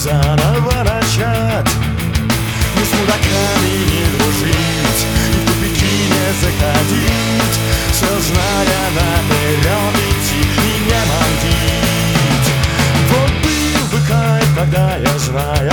заново начать. Не с мудаками не дружить и в тупики не заходить, все зная наперед идти и не мандить. Вот был бы кайф, когда я знаю